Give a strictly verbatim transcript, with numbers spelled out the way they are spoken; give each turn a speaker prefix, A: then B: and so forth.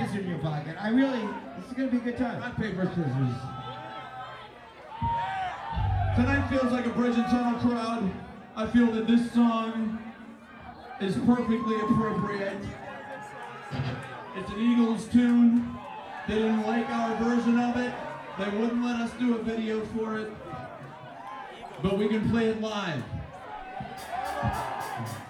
A: scissors in your pocket. I really, this is gonna be a good time.
B: Rock, paper, scissors. Tonight feels like a Bridge and Tunnel crowd. I feel that this song is perfectly appropriate. It's an Eagles tune. They didn't like our version of it. They wouldn't let us do a video for it. But we can play it live.